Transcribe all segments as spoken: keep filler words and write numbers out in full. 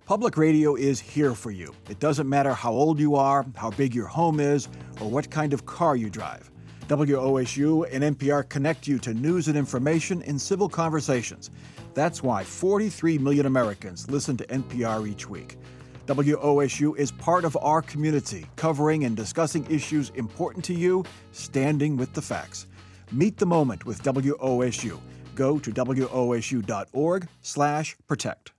Public radio is here for you. It doesn't matter how old you are, how big your home is, or what kind of car you drive. W O S U and N P R connect you to news and information in civil conversations. That's why forty-three million Americans listen to N P R each week. W O S U is part of our community, covering and discussing issues important to you, standing with the facts. Meet the moment with W O S U. Go to W O S U dot org slash protect.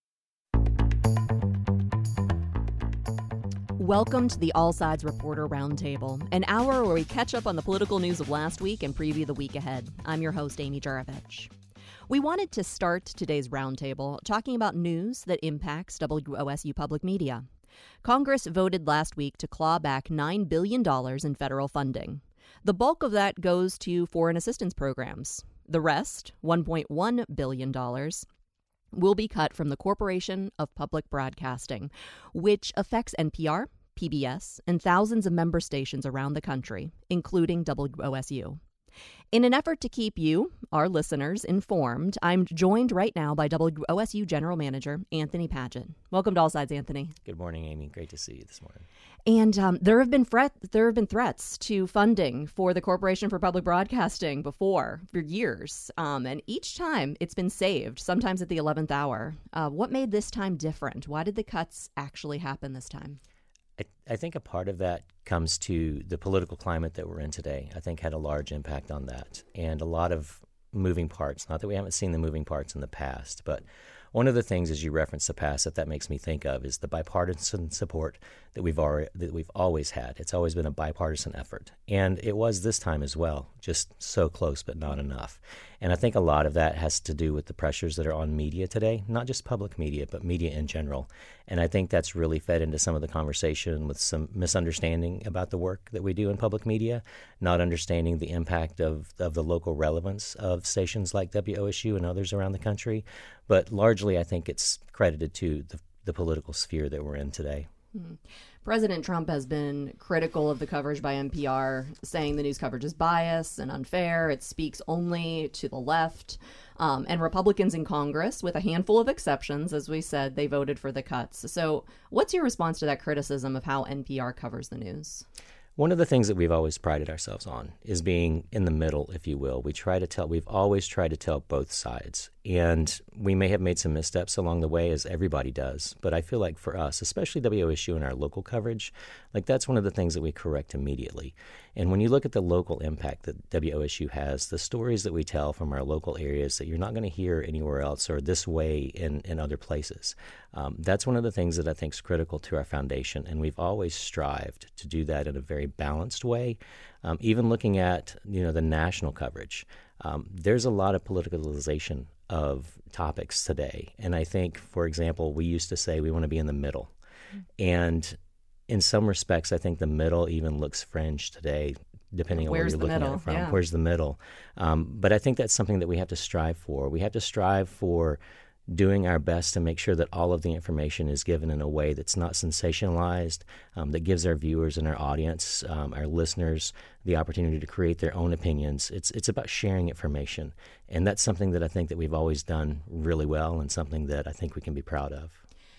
Welcome to the All Sides Reporter Roundtable, an hour where we catch up on the political news of last week and preview the week ahead. I'm your host, Amy Juravich. We wanted to start today's roundtable talking about news that impacts W O S U Public Media. Congress voted last week to claw back nine billion dollars in federal funding. The bulk of that goes to foreign assistance programs. The rest, one point one billion dollars, will be cut from the Corporation of Public Broadcasting, which affects N P R, P B S, and thousands of member stations around the country, including W O S U. In an effort to keep you, our listeners, informed, I'm joined right now by W O S U General Manager Anthony Padgett. Welcome to All Sides, Anthony. Good morning, Amy. Great to see you this morning. And um, there have been threat, there have been threats to funding for the Corporation for Public Broadcasting before, for years. Um, and each time it's been saved, sometimes at the eleventh hour. Uh, what made this time different? Why did the cuts actually happen this time? I, I think a part of that comes to the political climate that we're in today. I think had a large impact on that. And a lot of moving parts. Not that we haven't seen the moving parts in the past, but one of the things, as you reference the past, that that makes me think of is the bipartisan support that we've already, that we've always had. It's always been a bipartisan effort, and it was this time as well. Just so close, but not enough. And I think a lot of that has to do with the pressures that are on media today, not just public media, but media in general. And I think that's really fed into some of the conversation with some misunderstanding about the work that we do in public media, not understanding the impact of, of the local relevance of stations like W O S U and others around the country. But largely, I think it's credited to the, the political sphere that we're in today. Mm-hmm. President Trump has been critical of the coverage by N P R, saying the news coverage is biased and unfair. It speaks only to the left. Um, and Republicans in Congress, with a handful of exceptions, as we said, they voted for the cuts. So what's your response to that criticism of how N P R covers the news? One of the things that we've always prided ourselves on is being in the middle, if you will. We try to tell, we've always tried to tell both sides. And we may have made some missteps along the way, as everybody does. But I feel like for us, especially W O S U and our local coverage, like that's one of the things that we correct immediately. And when you look at the local impact that W O S U has, the stories that we tell from our local areas that you're not going to hear anywhere else or this way in, in other places, um, that's one of the things that I think is critical to our foundation. And we've always strived to do that in a very balanced way. Um, even looking at, you know, the national coverage, um, there's a lot of politicalization of topics today. And I think, for example, we used to say we want to be in the middle. Mm-hmm. And in some respects, I think the middle even looks fringe today, depending on where you're looking middle? at it from. Yeah. Where's the middle? Um, but I think that's something that we have to strive for. We have to strive for doing our best to make sure that all of the information is given in a way that's not sensationalized, um, that gives our viewers and our audience, um, our listeners, the opportunity to create their own opinions. It's it's about sharing information. And that's something that I think that we've always done really well and something that I think we can be proud of.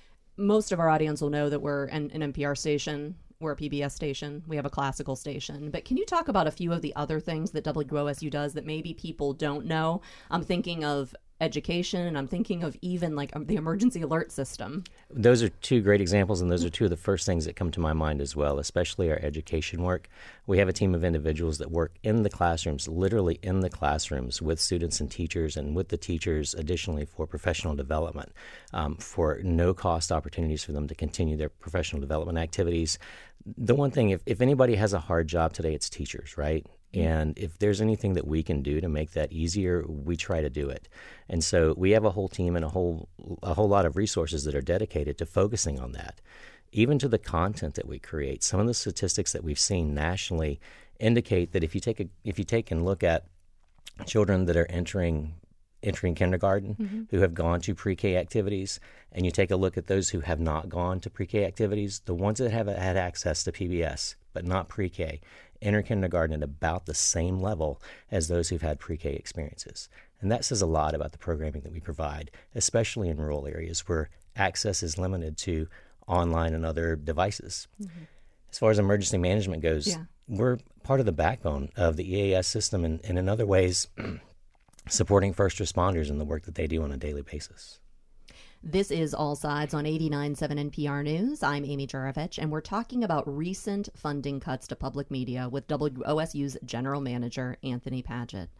Most of our audience will know that we're an, an N P R station. We're a P B S station. We have a classical station. But can you talk about a few of the other things that W O S U does that maybe people don't know? I'm thinking of education, and I'm thinking of even like um, the emergency alert system. Those are two great examples, and those are two of the first things that come to my mind as well, especially our education work. We have a team of individuals that work in the classrooms, literally in the classrooms with students and teachers, and with the teachers additionally for professional development, um, for no-cost opportunities for them to continue their professional development activities. The one thing, if, if anybody has a hard job today, it's teachers, right? And if there's anything that we can do to make that easier, we try to do it. And so we have a whole team and a whole a whole lot of resources that are dedicated to focusing on that. Even to the content that we create, some of the statistics that we've seen nationally indicate that if you take a if you take and look at children that are entering entering kindergarten mm-hmm. who have gone to pre-K activities, and you take a look at those who have not gone to pre-K activities, the ones that have had access to P B S but not pre-K enter kindergarten at about the same level as those who've had pre-K experiences. And that says a lot about the programming that we provide, especially in rural areas where access is limited to online and other devices. Mm-hmm. As far as emergency management goes, yeah. we're part of the backbone of the E A S system and, and in other ways supporting first responders in the work that they do on a daily basis. This is All Sides on eighty-nine point seven N P R News. I'm Amy Juravich, and we're talking about recent funding cuts to public media with W O S U's General Manager, Anthony Padgett.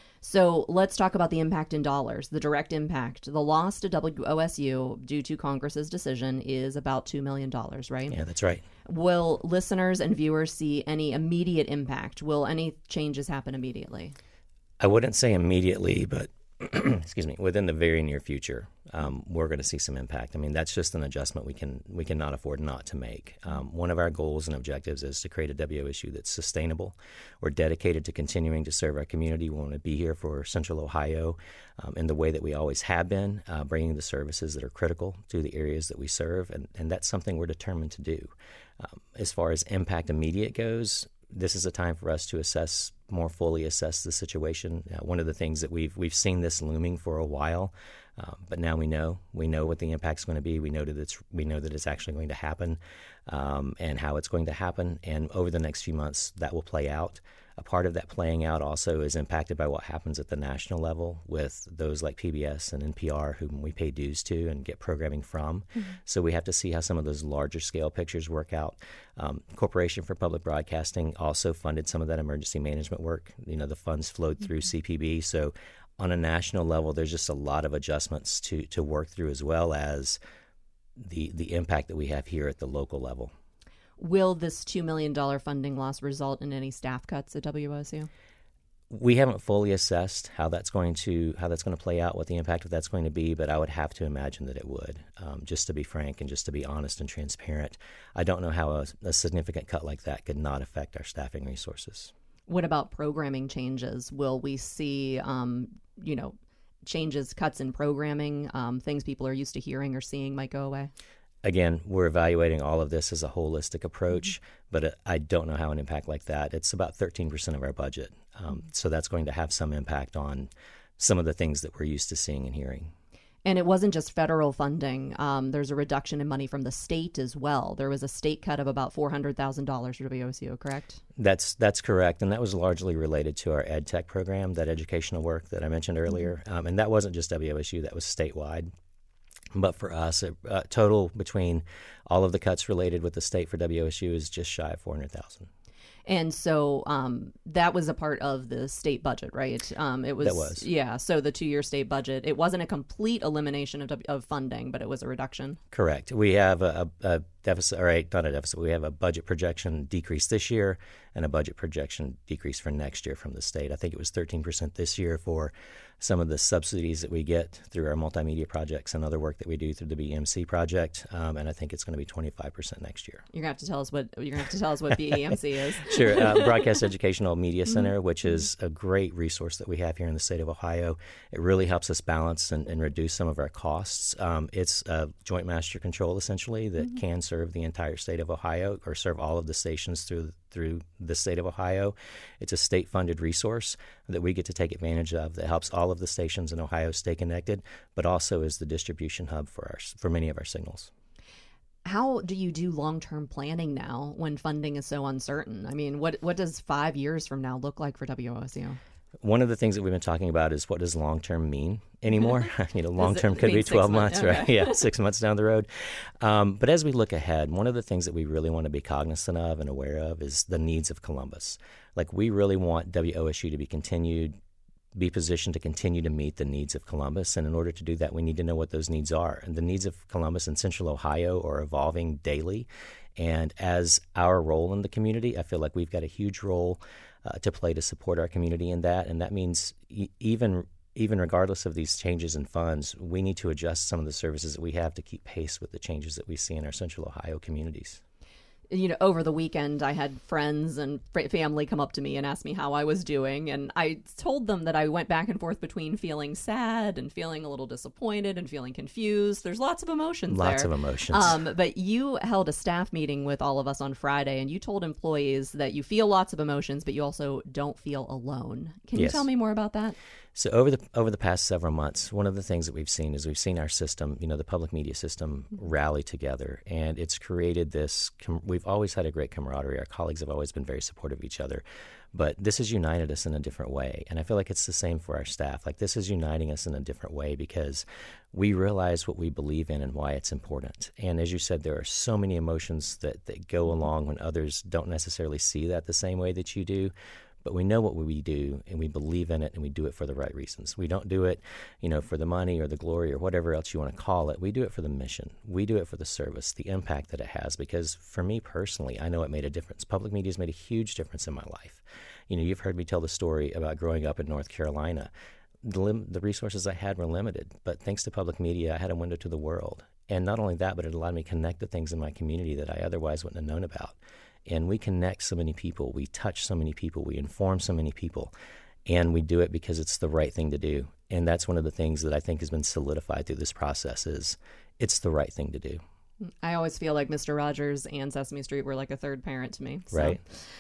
So let's talk about the impact in dollars, the direct impact. The loss to W O S U due to Congress's decision is about two million dollars, right? Yeah, that's right. Will listeners and viewers see any immediate impact? Will any changes happen immediately? I wouldn't say immediately, but excuse me, within the very near future, um, we're going to see some impact. I mean, that's just an adjustment we can we cannot afford not to make. Um, one of our goals and objectives is to create a W O S U that's sustainable. We're dedicated to continuing to serve our community. We want to be here for Central Ohio um, in the way that we always have been, uh, bringing the services that are critical to the areas that we serve, and, and that's something we're determined to do. Um, as far as impact immediate goes, this is a time for us to assess, more fully assess the situation. Uh, one of the things that we've we've seen this looming for a while, um, but now we know we know what the impact's going to be. We know that it's we know that it's actually going to happen, um, and how it's going to happen. And over the next few months, that will play out. A part of that playing out also is impacted by what happens at the national level with those like P B S and N P R, whom we pay dues to and get programming from. Mm-hmm. So we have to see how some of those larger scale pictures work out. Um, Corporation for Public Broadcasting also funded some of that emergency management work. You know, the funds flowed through mm-hmm. C P B. So on a national level, there's just a lot of adjustments to, to work through, as well as the the impact that we have here at the local level. Will this two million dollars funding loss result in any staff cuts at W O S U? We haven't fully assessed how that's going to how that's going to play out, what the impact of that's going to be, but I would have to imagine that it would. Um, just to be frank and just to be honest and transparent, I don't know how a, a significant cut like that could not affect our staffing resources. What about programming changes? Will we see, um, you know, changes, cuts in programming, um, things people are used to hearing or seeing might go away? Again, we're evaluating all of this as a holistic approach, mm-hmm. but I don't know how an impact like that. It's about thirteen percent of our budget, um, mm-hmm. so that's going to have some impact on some of the things that we're used to seeing and hearing. And it wasn't just federal funding. Um, there's a reduction in money from the state as well. There was a state cut of about four hundred thousand dollars for W O S U, correct? That's that's correct, and that was largely related to our ed tech program, that educational work that I mentioned earlier. Mm-hmm. Um, and that wasn't just W O S U, that was statewide. But for us, a uh, total between all of the cuts related with the state for W O S U is just shy of four hundred thousand dollars. And so um, that was a part of the state budget, right? Um, it was, that was. Yeah, so the two-year state budget, it wasn't a complete elimination of, of funding, but it was a reduction. Correct. We have a, a, a deficit, all right, not a deficit, we have a budget projection decrease this year and a budget projection decrease for next year from the state. I think it was thirteen percent this year for some of the subsidies that we get through our multimedia projects and other work that we do through the B E M C project, um, and I think it's going to be twenty-five percent next year. You're going to have to tell us what you're going to have to tell us what B E M C is. Sure, uh, Broadcast Educational Media Center, which is a great resource that we have here in the state of Ohio. It really helps us balance and, and reduce some of our costs. Um, it's a joint master control essentially that mm-hmm. can serve the entire state of Ohio or serve all of the stations through through the state of Ohio. It's a state-funded resource that we get to take advantage of that helps all of the stations in Ohio stay connected, but also is the distribution hub for our for many of our signals. How do you do long-term planning now when funding is so uncertain? I mean, what what does five years from now look like for W O S U? One of the things that we've been talking about is what does long-term mean anymore? you know, long-term could be twelve months, months okay. right? Yeah, six months down the road. Um, but as we look ahead, one of the things that we really want to be cognizant of and aware of is the needs of Columbus. Like, we really want W O S U to be continued, be positioned to continue to meet the needs of Columbus. And in order to do that, we need to know what those needs are. And the needs of Columbus and Central Ohio are evolving daily. And as our role in the community, I feel like we've got a huge role Uh, to play to support our community in that, and that means e- even even regardless of these changes in funds, we need to adjust some of the services that we have to keep pace with the changes that we see in our Central Ohio communities. You know, over the weekend, I had friends and family come up to me and ask me how I was doing. And I told them that I went back and forth between feeling sad and feeling a little disappointed and feeling confused. There's lots of emotions lots there. Lots of emotions. Um, but you held a staff meeting with all of us on Friday, and you told employees that you feel lots of emotions, but you also don't feel alone. Can yes. you tell me more about that? So over the over the past several months, one of the things that we've seen is we've seen our system, you know, the public media system, rally together, and it's created this. Com- we've always had a great camaraderie. Our colleagues have always been very supportive of each other, but this has united us in a different way, and I feel like it's the same for our staff. Like this is uniting us in a different way because we realize what we believe in and why it's important. And as you said, there are so many emotions that that go along when others don't necessarily see that the same way that you do. But we know what we do, and we believe in it, and we do it for the right reasons. We don't do it, you know, for the money or the glory or whatever else you want to call it. We do it for the mission. We do it for the service, the impact that it has. Because for me personally, I know it made a difference. Public media has made a huge difference in my life. You know, you've heard me tell the story about growing up in North Carolina. The, lim- the resources I had were limited, but thanks to public media, I had a window to the world. And not only that, but it allowed me to connect to things in my community that I otherwise wouldn't have known about. And we connect so many people, we touch so many people, we inform so many people, and we do it because it's the right thing to do. And that's one of the things that I think has been solidified through this process is it's the right thing to do. I always feel like Mister Rogers and Sesame Street were like a third parent to me. So, right.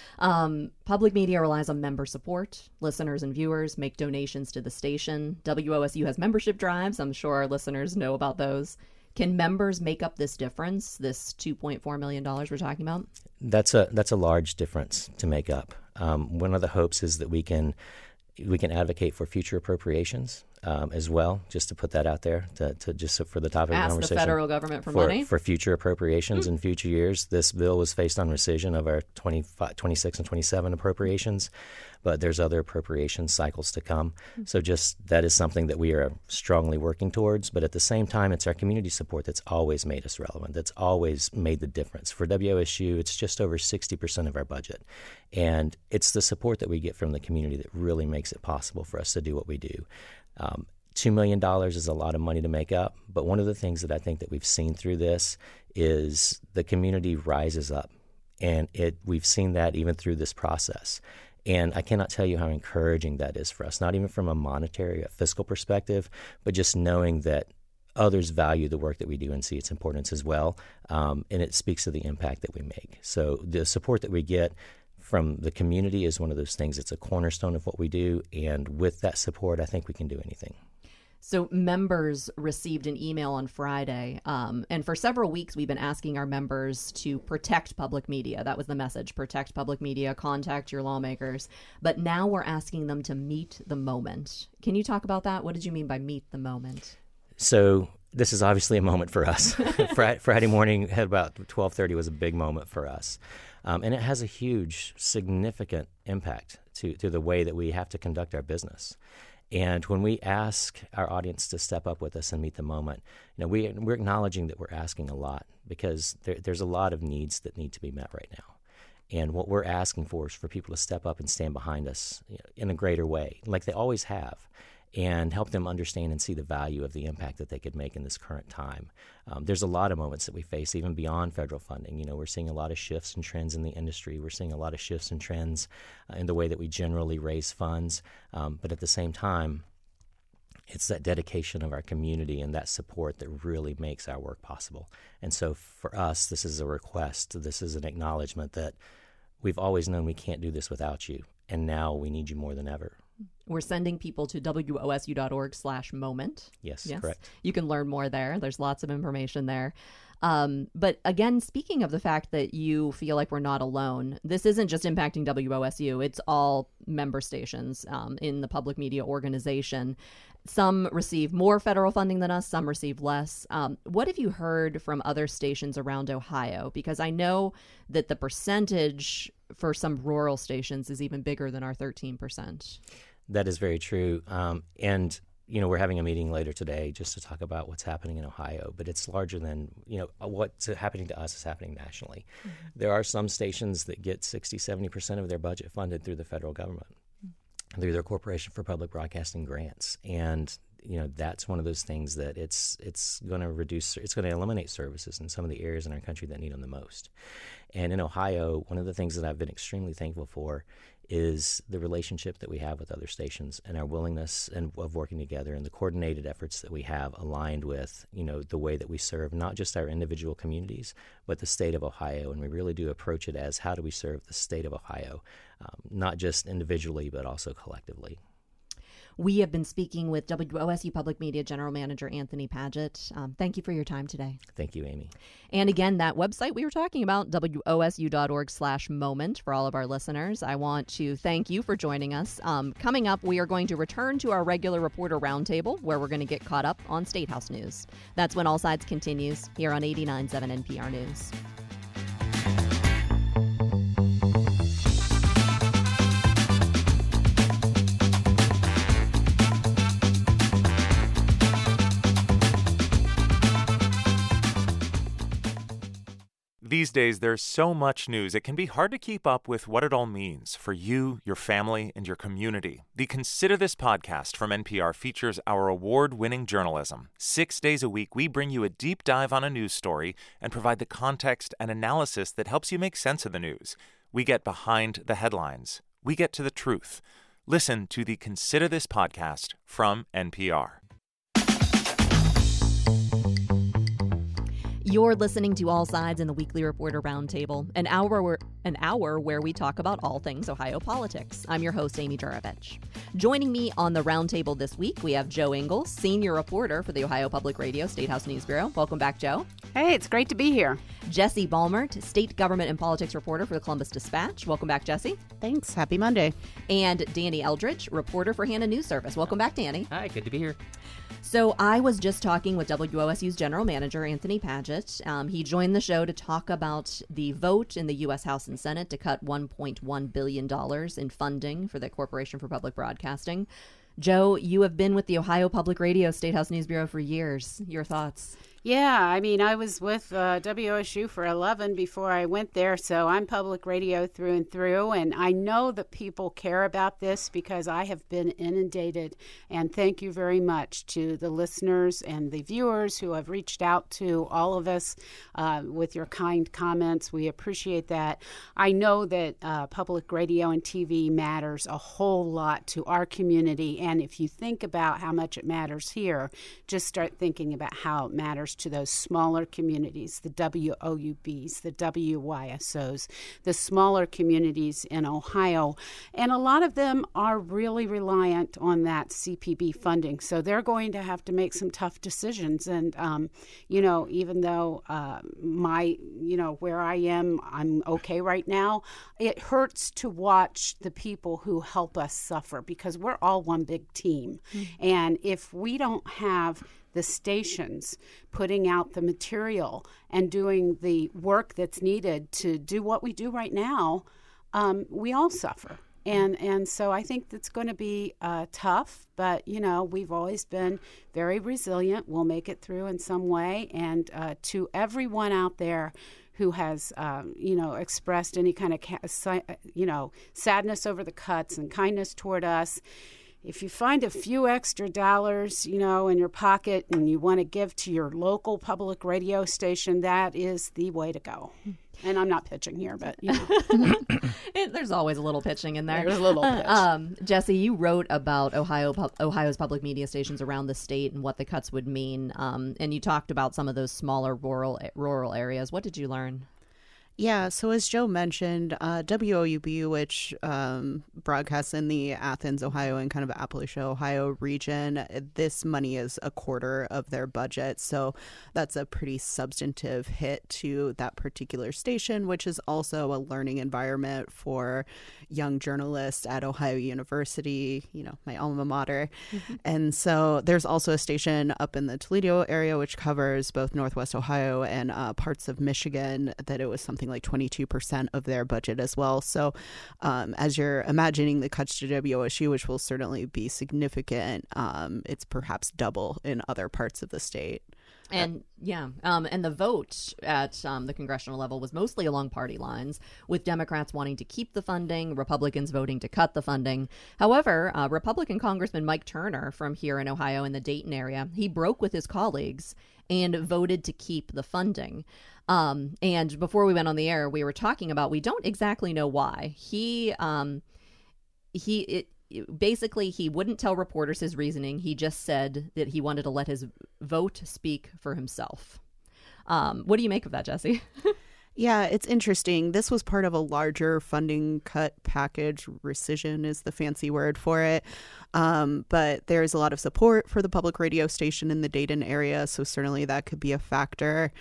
Um, public media relies on member support. Listeners and viewers make donations to the station. W O S U has membership drives. I'm sure our listeners know about those. Can members make up this difference, this two point four million dollars we're talking about? That's a that's a large difference to make up. Um, one of the hopes is that we can we can advocate for future appropriations um, as well, just to put that out there, to, to just for the topic Ask of conversation. Ask the federal government for, for money? For future appropriations mm. in future years. This bill was faced on rescission of our twenty-five, twenty-six and twenty-seven appropriations, but there's other appropriation cycles to come. Mm. So just that is something that we are strongly working towards, but at the same time, it's our community support that's always made us relevant, that's always made the difference. For W O S U, it's just over sixty percent of our budget, and it's the support that we get from the community that really makes it possible for us to do what we do. Um, two million dollars is a lot of money to make up, but one of the things that I think that we've seen through this is the community rises up, and it we've seen that even through this process. And I cannot tell you how encouraging that is for us, not even from a monetary, a fiscal perspective, but just knowing that others value the work that we do and see its importance as well, um, and it speaks to the impact that we make. So the support that we get from the community is one of those things. It's a cornerstone of what we do, and with that support, I think we can do anything. So members received an email on Friday, um, and for several weeks we've been asking our members to protect public media. That was the message: protect public media, contact your lawmakers. But now we're asking them to meet the moment. Can you talk about that? What did you mean by meet the moment? So this is obviously a moment for us. Friday morning at about twelve thirty was a big moment for us. Um, and it has a huge, significant impact to, to the way that we have to conduct our business. And when we ask our audience to step up with us and meet the moment, you know, we, we're acknowledging that we're asking a lot because there, there's a lot of needs that need to be met right now. And what we're asking for is for people to step up and stand behind us, you know, in a greater way, like they always have, and help them understand and see the value of the impact that they could make in this current time. Um, there's a lot of moments that we face even beyond federal funding. You know, we're seeing a lot of shifts and trends in the industry. We're seeing a lot of shifts and trends uh, in the way that we generally raise funds. Um, but at the same time, it's that dedication of our community and that support that really makes our work possible. And so for us, this is a request. This is an acknowledgement that we've always known we can't do this without you, and now we need you more than ever. We're sending people to W O S U dot org slash moment. Yes, yes, correct. You can learn more there. There's lots of information there. Um, but again, speaking of the fact that you feel like we're not alone, this isn't just impacting W O S U. It's all member stations um, in the public media organization. Some receive more federal funding than us. Some receive less. Um, what have you heard from other stations around Ohio? Because I know that the percentage for some rural stations is even bigger than our thirteen percent. That is very true. Um, and, you know, we're having a meeting later today just to talk about what's happening in Ohio, but it's larger than, you know, what's happening to us is happening nationally. Mm-hmm. There are some stations that get sixty, seventy percent of their budget funded through the federal government, mm-hmm. through their Corporation for Public Broadcasting grants. And, you know, that's one of those things that it's it's going to reduce, it's going to eliminate services in some of the areas in our country that need them the most. And in Ohio, one of the things that I've been extremely thankful for is the relationship that we have with other stations and our willingness and of working together and the coordinated efforts that we have aligned with, you know, the way that we serve not just our individual communities, but the state of Ohio. And we really do approach it as how do we serve the state of Ohio, um, not just individually, but also collectively. We have been speaking with W O S U Public Media General Manager Anthony Padgett. Um, thank you for your time today. Thank you, Amy. And again, that website we were talking about, W O S U dot org slash moment for all of our listeners. I want to thank you for joining us. Um, coming up, we are going to return to our regular reporter roundtable where we're going to get caught up on State House news. That's when All Sides continues here on eighty-nine point seven N P R News. These days, there's so much news, it can be hard to keep up with what it all means for you, your family, and your community. The Consider This podcast from N P R features our award-winning journalism. Six days a week, we bring you a deep dive on a news story and provide the context and analysis that helps you make sense of the news. We get behind the headlines. We get to the truth. Listen to the Consider This podcast from N P R. You're listening to All Sides in the Weekly Reporter Roundtable, an hour where, an hour where we talk about all things Ohio politics. I'm your host, Amy Juravich. Joining me on the roundtable this week, we have Joe Ingles, senior reporter for the Ohio Public Radio State House News Bureau. Welcome back, Joe. Hey, it's great to be here. Jesse Balmert, state government and politics reporter for the Columbus Dispatch. Welcome back, Jesse. Thanks. Happy Monday. And Danny Eldridge, reporter for Hannah News Service. Welcome back, Danny. Hi, good to be here. So I was just talking with W O S U's general manager, Anthony Padgett. Um, he joined the show to talk about the vote in the U S House and Senate to cut one point one billion dollars in funding for the Corporation for Public Broadcasting. Joe, you have been with the Ohio Public Radio State House News Bureau for years. Your thoughts? Yeah, I mean, I was with uh, W O S U for eleven before I went there, so I'm public radio through and through, and I know that people care about this because I have been inundated, and thank you very much to the listeners and the viewers who have reached out to all of us uh, with your kind comments. We appreciate that. I know that uh, public radio and T V matters a whole lot to our community, and if you think about how much it matters here, just start thinking about how it matters to those smaller communities, the W O U Bs, the W Y S Os, the smaller communities in Ohio. And a lot of them are really reliant on that C P B funding. So they're going to have to make some tough decisions. And, um, you know, even though uh, my, you know, where I am, I'm okay right now, it hurts to watch the people who help us suffer because we're all one big team. Mm-hmm. And if we don't have the stations putting out the material and doing the work that's needed to do what we do right now, um, we all suffer. And and so I think that's going to be uh, tough, but, you know, we've always been very resilient. We'll make it through in some way. And uh, to everyone out there who has, um, you know, expressed any kind of, ca- you know, sadness over the cuts and kindness toward us, if you find a few extra dollars, you know, in your pocket and you want to give to your local public radio station, that is the way to go. And I'm not pitching here, but, you know. it, there's always a little pitching in there. There's a little pitch. Um, Jesse, you wrote about Ohio Ohio's public media stations around the state and what the cuts would mean. Um, and you talked about some of those smaller rural rural areas. What did you learn? Yeah, so as Joe mentioned, uh, W O U B, which um, broadcasts in the Athens, Ohio, and kind of Appalachia, Ohio region, this money is a quarter of their budget. So that's a pretty substantive hit to that particular station, which is also a learning environment for young journalists at Ohio University, you know, my alma mater. Mm-hmm. And so there's also a station up in the Toledo area, which covers both Northwest Ohio and uh, parts of Michigan, that it was something like twenty-two percent of their budget as well. So um, as you're imagining the cuts to W O S U, which will certainly be significant, um, it's perhaps double in other parts of the state. And yeah, um, and the vote at um, the congressional level was mostly along party lines, with Democrats wanting to keep the funding, Republicans voting to cut the funding. However, uh, Republican Congressman Mike Turner from here in Ohio in the Dayton area, he broke with his colleagues and voted to keep the funding. Um, and before we went on the air, we were talking about, we don't exactly know why. He, um, he, it, Basically, he wouldn't tell reporters his reasoning. He just said that he wanted to let his vote speak for himself. Um, what do you make of that, Jesse? Yeah, it's interesting. This was part of a larger funding cut package. Rescission is the fancy word for it. Um, but there's a lot of support for the public radio station in the Dayton area, so certainly that could be a factor.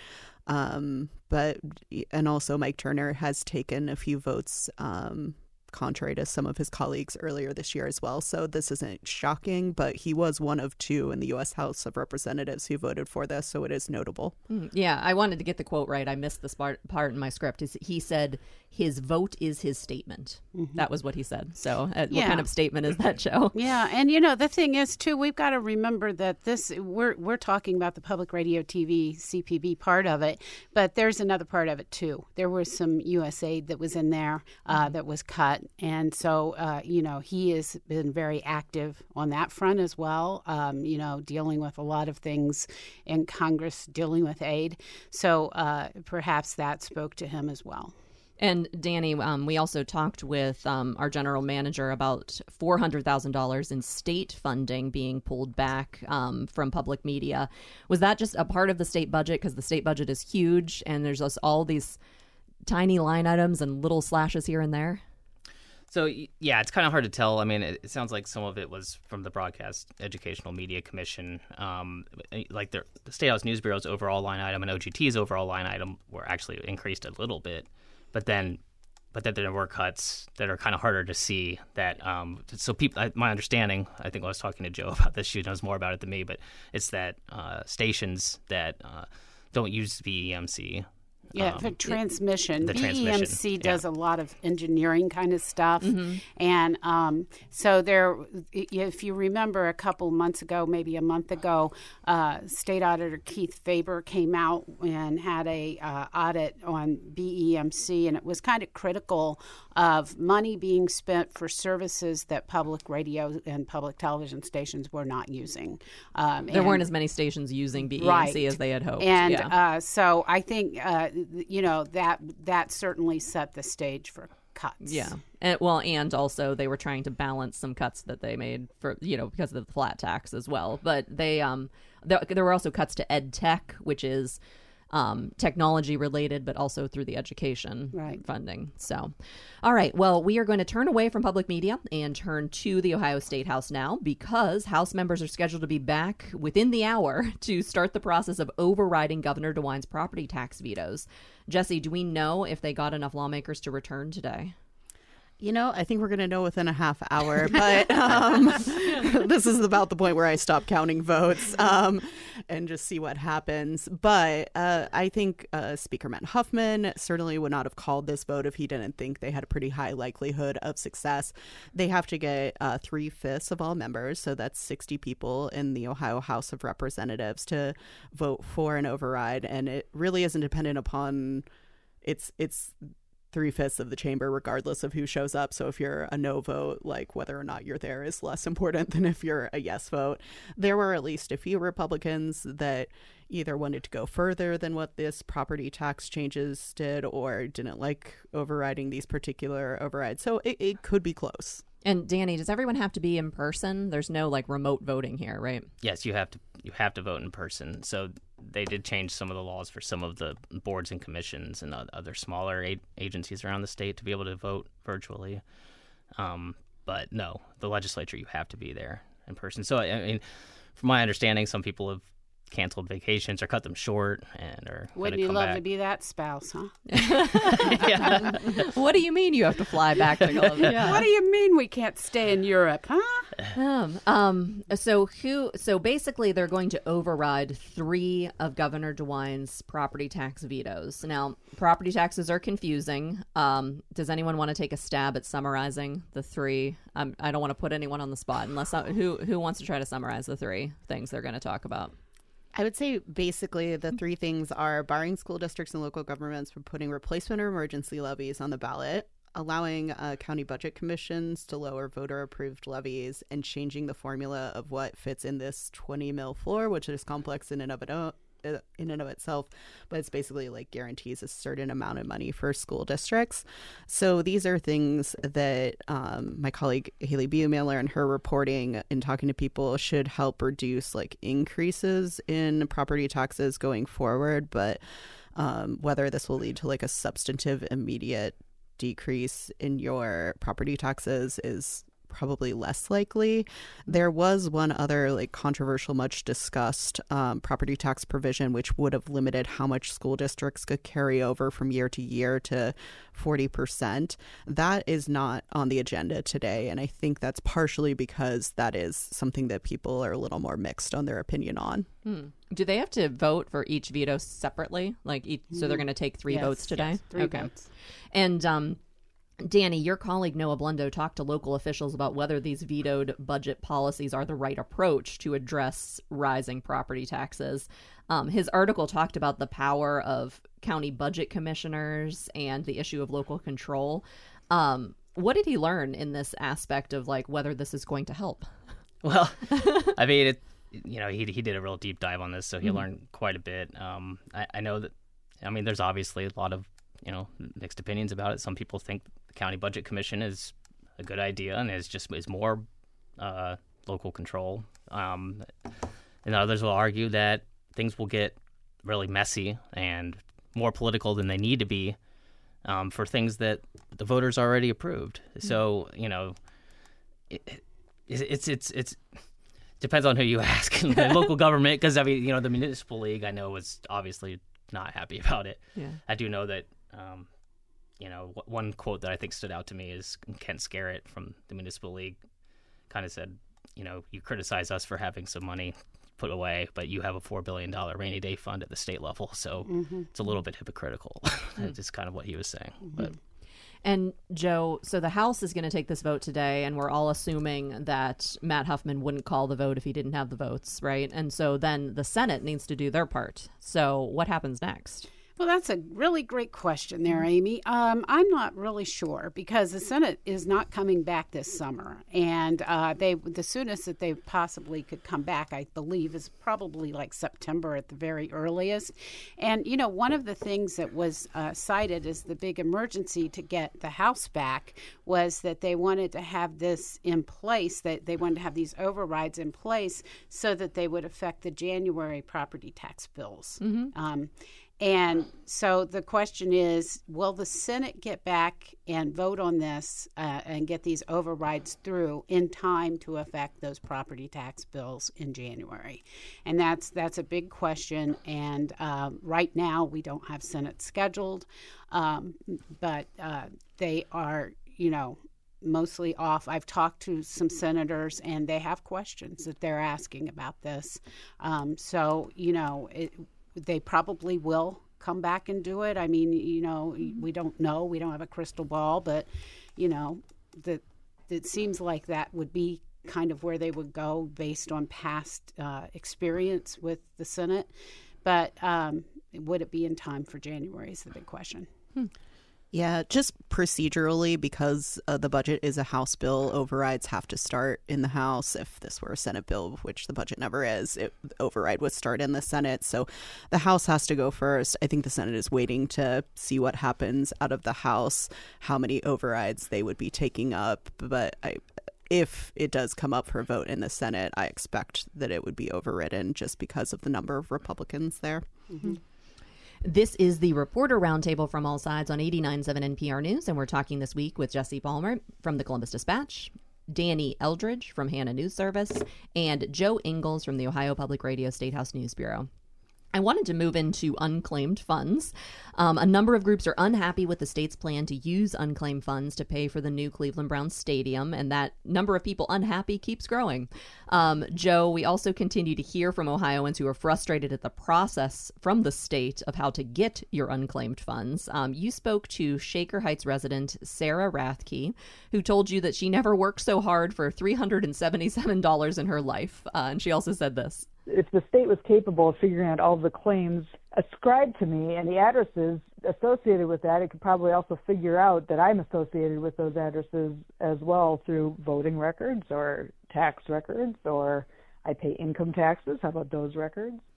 Um, but and also Mike Turner has taken a few votes um, contrary to some of his colleagues earlier this year as well. So this isn't shocking, but he was one of two in the U S House of Representatives who voted for this, so it is notable. Mm, yeah, I wanted to get the quote right. I missed this part, part in my script. He said his vote is his statement. Mm-hmm. That was what he said. So uh, yeah. What kind of statement is that, Joe? Yeah, and you know, the thing is, too, we've got to remember that this, we're, we're talking about the public radio, T V, C P B part of it, but there's another part of it, too. There was some U S aid that was in there uh, that was cut. And so, uh, you know, he has been very active on that front as well, um, you know, dealing with a lot of things in Congress, dealing with aid. So uh, perhaps that spoke to him as well. And Danny, um, we also talked with um, our general manager about four hundred thousand dollars in state funding being pulled back um, from public media. Was that just a part of the state budget? Because the state budget is huge and there's just all these tiny line items and little slashes here and there. So, yeah, it's kind of hard to tell. I mean, it, it sounds like some of it was from the Broadcast Educational Media Commission. Um, like the, the State House News Bureau's overall line item and O G T's overall line item were actually increased a little bit. But then but then there were cuts that are kind of harder to see. That um, So people, my understanding, I think I was talking to Joe about this, she knows more about it than me, but it's that uh, stations that uh, don't use B E M C. Yeah, um, for transmission. The B E M C transmission, does yeah. a lot of engineering kind of stuff. Mm-hmm. And um, so there, if you remember a couple months ago, maybe a month ago, uh, State Auditor Keith Faber came out and had a uh, audit on B E M C, and it was kind of critical of money being spent for services that public radio and public television stations were not using. Um, there and, weren't as many stations using B E M C right. as they had hoped. And yeah. uh, so I think, uh, you know, that that certainly set the stage for cuts. Yeah. And, well, and also they were trying to balance some cuts that they made for, you know, because of the flat tax as well. But they, um, there, there were also cuts to ed tech, which is um, technology related, but also through the education right. funding. So, all right. Well, we are going to turn away from public media and turn to the Ohio State House now, because House members are scheduled to be back within the hour to start the process of overriding Governor DeWine's property tax vetoes. Jesse, do we know if they got enough lawmakers to return today? You know, I think we're going to know within a half hour, but um, this is about the point where I stop counting votes um, and just see what happens. But uh, I think uh, Speaker Matt Huffman certainly would not have called this vote if he didn't think they had a pretty high likelihood of success. They have to get uh, three-fifths of all members, so that's sixty people in the Ohio House of Representatives to vote for an override, and it really isn't dependent upon it's it's. three-fifths of the chamber, regardless of who shows up. So if you're a no vote, like whether or not you're there is less important than if you're a yes vote. There were at least a few Republicans that either wanted to go further than what this property tax changes did or didn't like overriding these particular overrides. So it, it could be close. And Danny, does everyone have to be in person? There's no like remote voting here, right? Yes, you have to you have to vote in person. So they did change some of the laws for some of the boards and commissions and other smaller a- agencies around the state to be able to vote virtually. Um, but no, the legislature, you have to be there in person. So, I mean, from my understanding, some people have canceled vacations or cut them short and are Wouldn't you you love back. to be that spouse, huh? yeah. What do you mean you have to fly back to go? Yeah. What do you mean we can't stay in Europe, huh? Um, um, so who? So basically, they're going to override three of Governor DeWine's property tax vetoes. Now, property taxes are confusing. Um, does anyone want to take a stab at summarizing the three? Um, I don't want to put anyone on the spot unless I, who who wants to try to summarize the three things they're going to talk about. I would say basically the three things are barring school districts and local governments from putting replacement or emergency levies on the ballot, allowing uh, county budget commissions to lower voter-approved levies, and changing the formula of what fits in this twenty mil floor, which is complex in and of it own. in and of itself, but it's basically like guarantees a certain amount of money for school districts. So these are things that um, my colleague Haley Buemiller and her reporting and talking to people should help reduce like increases in property taxes going forward. But Um, whether this will lead to like a substantive immediate decrease in your property taxes is probably less likely. There was one other like controversial, much discussed um, property tax provision, which would have limited how much school districts could carry over from year to year to forty percent. That is not on the agenda today. And I think that's partially because that is something that people are a little more mixed on their opinion on. Hmm. Do they have to vote for each veto separately? Like, each, so they're going to take three Yes, votes today? yes, three okay. votes. And um, Danny, your colleague Noah Blundo talked to local officials about whether these vetoed budget policies are the right approach to address rising property taxes. Um, his article talked about the power of county budget commissioners and the issue of local control. Um, what did he learn in this aspect of like whether this is going to help? Well, I mean, it, you know, he he did a real deep dive on this, so he Mm-hmm. learned quite a bit. Um, I, I know that, I mean, there's obviously a lot of, you know, mixed opinions about it. Some people think the county budget commission is a good idea and is just is more uh, local control. Um, and others will argue that things will get really messy and more political than they need to be um, for things that the voters already approved. Mm-hmm. So, you know, it, it's it's it's depends on who you ask in the local government, because I mean, you know, the municipal league I know was obviously not happy about it. Yeah. I do know that. Um, you know, w- one quote that I think stood out to me is Kent Scarrett from the municipal league kind of said, you know, you criticize us for having some money put away, but you have a four billion dollars rainy day fund at the state level. So Mm-hmm. it's a little bit hypocritical. That's just kind of what he was saying. Mm-hmm. But And Joe, so the House is going to take this vote today, and we're all assuming that Matt Huffman wouldn't call the vote if he didn't have the votes, right? And so then the Senate needs to do their part. So what happens next? Well, that's a really great question there, Amy. Um, I'm not really sure because the Senate is not coming back this summer, and uh, they the soonest that they possibly could come back, I believe, is probably like September at the very earliest. And you know, one of the things that was uh, cited as the big emergency to get the House back was that they wanted to have this in place, that they wanted to have these overrides in place so that they would affect the January property tax bills. Mm-hmm. Um, And so the question is, will the Senate get back and vote on this uh, and get these overrides through in time to affect those property tax bills in January? And that's that's a big question. And um, right now we don't have Senate scheduled, um, but uh, they are, you know, mostly off. I've talked to some senators, and they have questions that they're asking about this. Um, so, you know, it, they probably will come back and do it. I mean, you know, we don't know. We don't have a crystal ball, but, you know, that it seems like that would be kind of where they would go based on past uh, experience with the Senate. But um, would it be in time for January is the big question. Hmm. Yeah, just procedurally, because uh, the budget is a House bill, overrides have to start in the House. If this were a Senate bill, which the budget never is, it, the override would start in the Senate. So the House has to go first. I think the Senate is waiting to see what happens out of the House, how many overrides they would be taking up. But I, if it does come up for a vote in the Senate, I expect that it would be overridden just because of the number of Republicans there. Mm-hmm. This is the Reporter Roundtable from All Sides on eighty-nine point seven N P R News, and we're talking this week with Jesse Palmer from the Columbus Dispatch, Danny Eldridge from Hannah News Service, and Joe Ingles from the Ohio Public Radio Statehouse News Bureau. I wanted to move into unclaimed funds. Um, a number of groups are unhappy with the state's plan to use unclaimed funds to pay for the new Cleveland Browns stadium, and that number of people unhappy keeps growing. Um, Joe, we also continue to hear from Ohioans who are frustrated at the process from the state of how to get your unclaimed funds. Um, you spoke to Shaker Heights resident Sarah Rathke, who told you that she never worked so hard for three hundred seventy-seven dollars in her life, uh, and she also said this. If the state was capable of figuring out all of the claims ascribed to me and the addresses associated with that, it could probably also figure out that I'm associated with those addresses as well through voting records or tax records, or I pay income taxes. How about those records?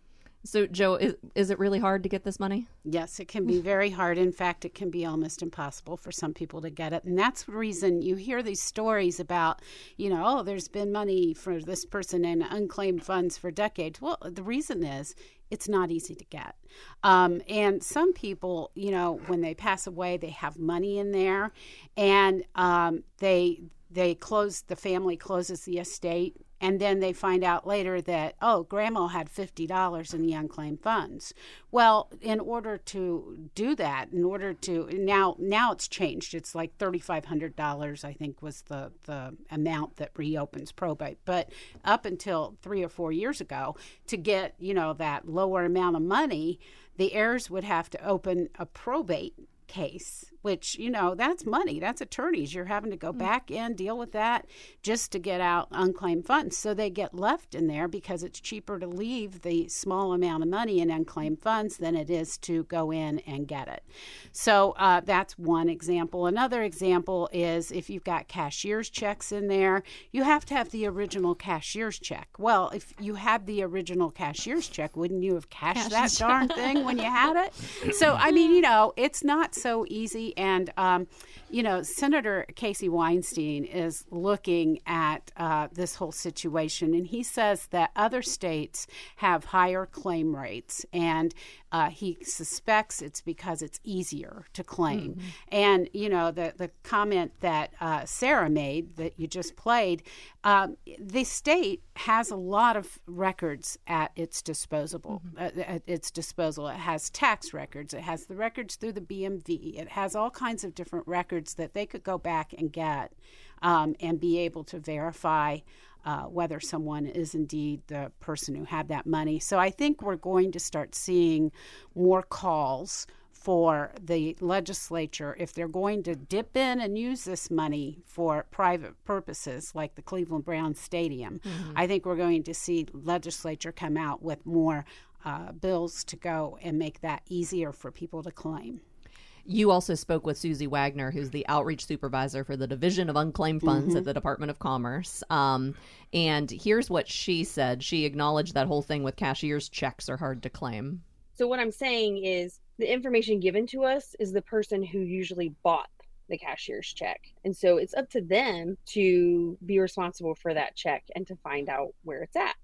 So, Joe, is, is it really hard to get this money? Yes, it can be very hard. In fact, it can be almost impossible for some people to get it. And that's the reason you hear these stories about, you know, oh, there's been money for this person in unclaimed funds for decades. Well, the reason is it's not easy to get. Um, and some people, you know, when they pass away, they have money in there, and um, they they close, the family closes the estate. And then they find out later that, oh, grandma had fifty dollars in the unclaimed funds. Well, in order to do that, in order to, now now it's changed. It's like three thousand five hundred dollars, I think, was the, the amount that reopens probate. But up until three or four years ago, to get, you know, that lower amount of money, the heirs would have to open a probate case, which, you know, that's money. That's attorneys. You're having to go back in, deal with that just to get out unclaimed funds. So they get left in there because it's cheaper to leave the small amount of money in unclaimed funds than it is to go in and get it. So uh, that's one example. Another example is if you've got cashier's checks in there, you have to have the original cashier's check. Well, if you had the original cashier's check, wouldn't you have cashed that darn thing when you had it? So, I mean, you know, it's not so easy. And, um, you know, Senator Casey Weinstein is looking at uh, this whole situation, and he says that other states have higher claim rates, and uh, he suspects it's because it's easier to claim. Mm-hmm. And, you know, the, the comment that uh, Sarah made that you just played, um, the state has a lot of records at its disposal. Mm-hmm. uh, at its disposal. It has tax records. It has the records through the B M V. It has all kinds of different records that they could go back and get um, and be able to verify uh, whether someone is indeed the person who had that money. So I think we're going to start seeing more calls for the legislature, if they're going to dip in and use this money for private purposes like the Cleveland Browns Stadium. Mm-hmm. I think we're going to see legislature come out with more uh, bills to go and make that easier for people to claim. You also spoke with Susie Wagner, who's the outreach supervisor for the Division of Unclaimed Funds mm-hmm. at the Department of Commerce. Um, and here's what she said. She acknowledged that whole thing with cashier's checks are hard to claim. So what I'm saying is the information given to us is the person who usually bought the cashier's check. And so it's up to them to be responsible for that check and to find out where it's at.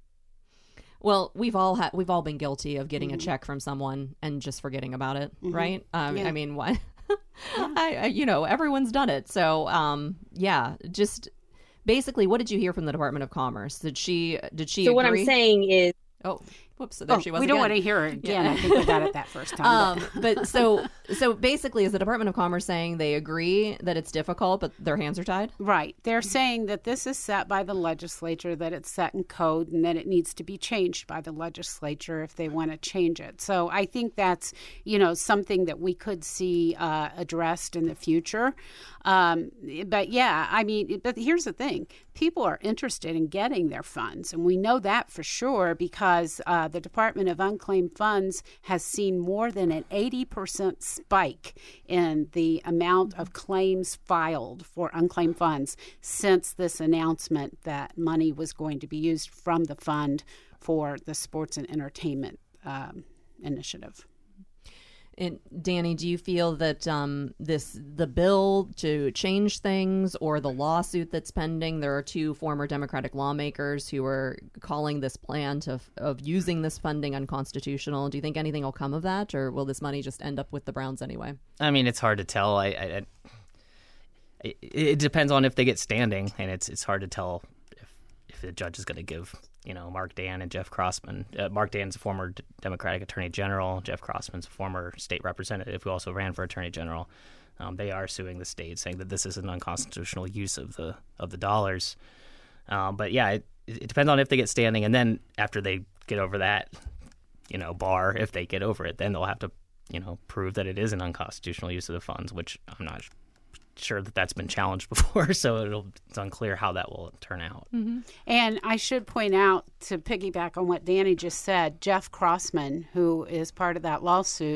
Well, we've all had we've all been guilty of getting mm-hmm. a check from someone and just forgetting about it, mm-hmm. right? Um, yeah. I mean, what? yeah. I, I, you know, everyone's done it. So, um, yeah, just basically, what did you hear from the Department of Commerce? Did she? Did she? So agree? what I'm saying is. Oh, whoops! So there oh, she was. We again. don't want to hear her again. Yeah. I think we got it that first time. Um, but so, so basically, is the Department of Commerce saying they agree that it's difficult, but their hands are tied? Right. They're saying that this is set by the legislature, that it's set in code, and that it needs to be changed by the legislature if they want to change it. So I think that's, you know, something that we could see uh, addressed in the future. Um, but yeah, I mean, but here's the thing: people are interested in getting their funds, and we know that for sure because uh, the Department of Unclaimed Funds has seen more than an eighty percent spike in the amount of claims filed for unclaimed funds since this announcement that money was going to be used from the fund for the sports and entertainment um, initiative. And Danny, do you feel that um, this the bill to change things or the lawsuit that's pending? There are two former Democratic lawmakers who are calling this plan to of using this funding unconstitutional. Do you think anything will come of that, or will this money just end up with the Browns anyway? I mean, it's hard to tell. I, I, I it depends on if they get standing, and it's it's hard to tell if if the judge is going to give. You know, Mark Dan and Jeff Crossman. Uh, Mark Dan's a former D- Democratic Attorney General. Jeff Crossman's a former state representative who also ran for Attorney General. Um, they are suing the state, saying that this is an unconstitutional use of the of the dollars. Um, but yeah, it, it depends on if they get standing, and then after they get over that, you know, bar, if they get over it, then they'll have to, you know, prove that it is an unconstitutional use of the funds, which I'm not sure that that's been challenged before, so it'll, it's unclear how that will turn out. Mm-hmm. And I should point out, to piggyback on what Danny just said, Jeff Crossman, who is part of that lawsuit,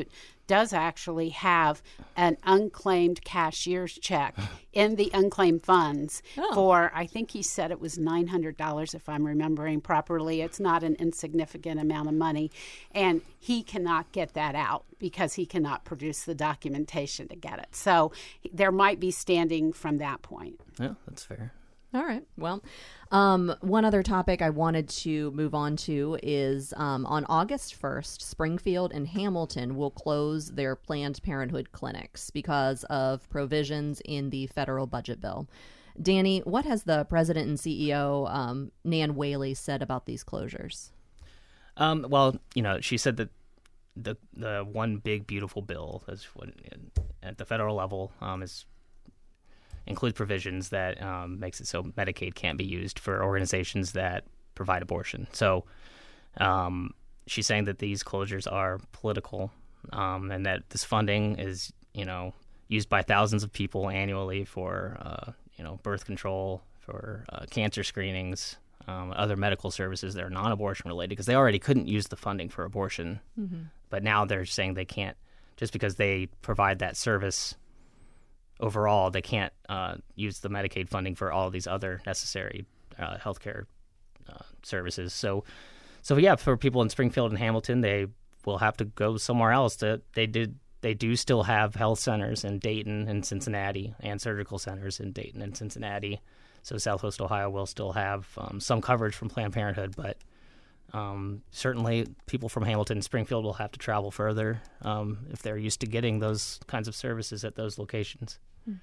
does actually have an unclaimed cashier's check in the unclaimed funds oh. for, I think he said it was nine hundred dollars, if I'm remembering properly. It's not an insignificant amount of money. And he cannot get that out because he cannot produce the documentation to get it. So there might be standing from that point. Yeah, that's fair. All right. Well, um, one other topic I wanted to move on to is um, on August first, Springfield and Hamilton will close their Planned Parenthood clinics because of provisions in the federal budget bill. Danny, what has the president and C E O, um, Nan Whaley, said about these closures? Um, well, you know, she said that the the one big beautiful bill is what, at the federal level um, is include provisions that um, makes it so Medicaid can't be used for organizations that provide abortion. So um, she's saying that these closures are political um, and that this funding is, you know, used by thousands of people annually for, uh, you know, birth control, for uh, cancer screenings, um, other medical services that are non-abortion related, because they already couldn't use the funding for abortion. Mm-hmm. But now they're saying they can't, just because they provide that service overall, they can't uh, use the Medicaid funding for all of these other necessary uh, healthcare uh, services. So, so yeah, for people in Springfield and Hamilton, they will have to go somewhere else. To, they did, they do still have health centers in Dayton and Cincinnati, and surgical centers in Dayton and Cincinnati. So Southwest Ohio will still have um, some coverage from Planned Parenthood, but um, certainly people from Hamilton and Springfield will have to travel further um, if they're used to getting those kinds of services at those locations.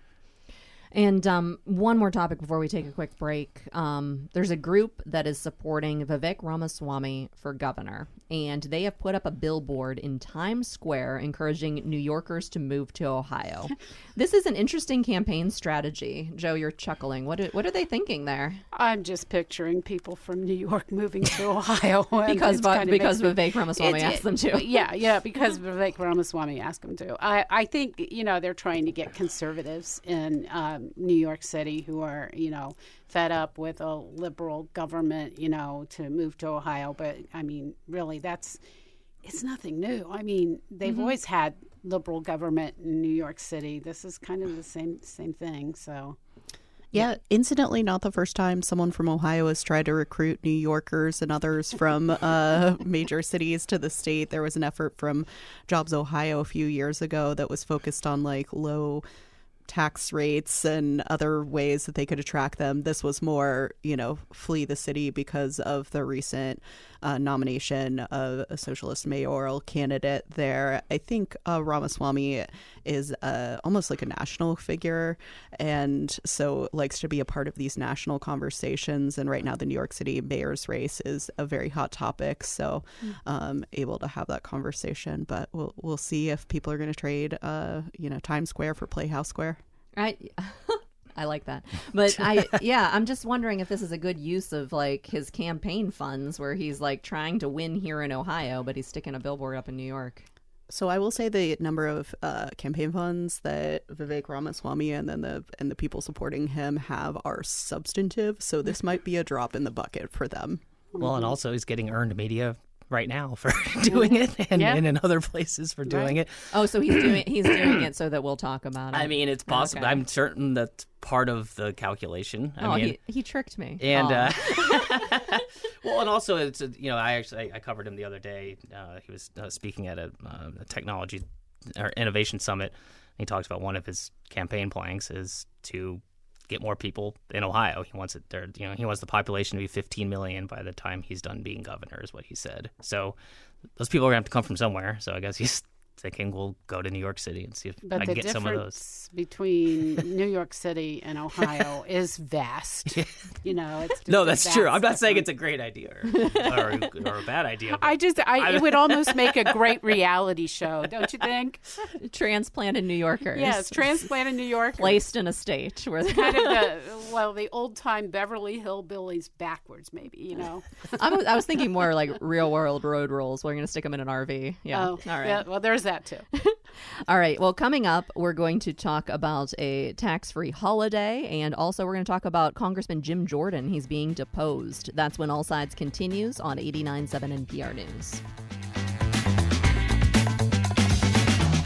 And um, one more topic before we take a quick break. Um, there's a group that is supporting Vivek Ramaswamy for governor, and they have put up a billboard in Times Square encouraging New Yorkers to move to Ohio. This is an interesting campaign strategy. Joe, you're chuckling. What are, what are they thinking there? I'm just picturing people from New York moving to Ohio. because kind of because Vivek Ramaswamy it, asked them to. Yeah, yeah, because Vivek Ramaswamy asked them to. I, I think, you know, they're trying to get conservatives in um, New York City who are, you know, fed up with a liberal government, you know, to move to Ohio. But, I mean, really, that's, it's nothing new. I mean, they've mm-hmm. always had liberal government in New York City. This is kind of the same same thing, so... Yeah, incidentally, not the first time someone from Ohio has tried to recruit New Yorkers and others from uh, major cities to the state. There was an effort from Jobs Ohio a few years ago that was focused on, like, low tax rates and other ways that they could attract them. This was more, you know, flee the city because of the recent uh, nomination of a socialist mayoral candidate there. I think uh, Ramaswamy is uh, almost like a national figure, and so likes to be a part of these national conversations. And right now the New York City mayor's race is a very hot topic, so um, able to have that conversation. But we'll we'll see if people are going to trade, uh, you know, Times Square for Playhouse Square. I I like that. But I yeah, I'm just wondering if this is a good use of like his campaign funds where he's like trying to win here in Ohio, but he's sticking a billboard up in New York. So I will say the number of uh, campaign funds that Vivek Ramaswamy and then the and the people supporting him have are substantive. So this might be a drop in the bucket for them. Well, and also he's getting earned media right now for doing it, and, yeah. and in other places for doing right. it. Oh, so he's doing he's doing it so that we'll talk about it. I mean, it's possible. Okay. I'm certain that's part of the calculation. I oh, mean, he, he tricked me. And uh, well, and also it's a, you know I actually I covered him the other day. Uh, he was uh, speaking at a, uh, a technology or innovation summit. He talks about one of his campaign planks is to get more people in Ohio. He wants it there. You know, he wants the population to be fifteen million by the time he's done being governor, is what he said. So those people are going to have to come from somewhere. So I guess he's thinking we'll go to New York City and see if but I can get some of those. But the difference between New York City and Ohio is vast. You know, it's just no, that's true. I'm not difference. saying it's a great idea or, or, or a bad idea. I just, I, it would almost make a great reality show, don't you think? Transplanted New Yorkers. Yes, transplanted New Yorkers. Placed in a state where it's kind of the, well, the old time Beverly Hillbillies backwards, maybe, you know. I was, I was thinking more like real world road rules. We're going to stick them in an R V. Yeah. Oh, all right. Yeah, well, there's that too. All right. Well, coming up, we're going to talk about a tax-free holiday, and also we're going to talk about Congressman Jim Jordan. He's being deposed. That's when All Sides continues on eighty-nine point seven N P R News.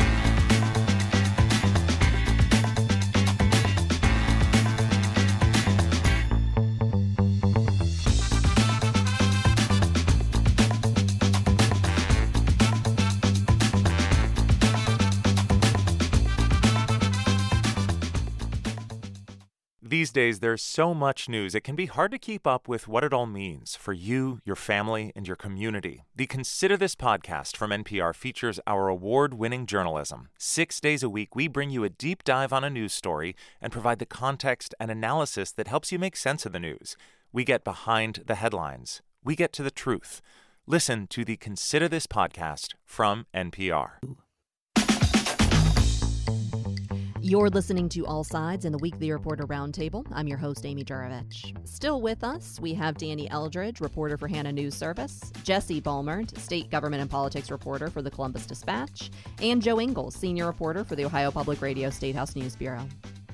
These days, there's so much news, it can be hard to keep up with what it all means for you, your family, and your community. The Consider This podcast from N P R features our award-winning journalism. Six days a week, we bring you a deep dive on a news story and provide the context and analysis that helps you make sense of the news. We get behind the headlines. We get to the truth. Listen to the Consider This podcast from N P R. You're listening to All Sides in the Weekly Reporter Roundtable. I'm your host, Amy Juravich. Still with us, we have Danny Eldridge, reporter for Hannah News Service, Jesse Balmert, state government and politics reporter for the Columbus Dispatch, and Joe Ingles, senior reporter for the Ohio Public Radio Statehouse News Bureau.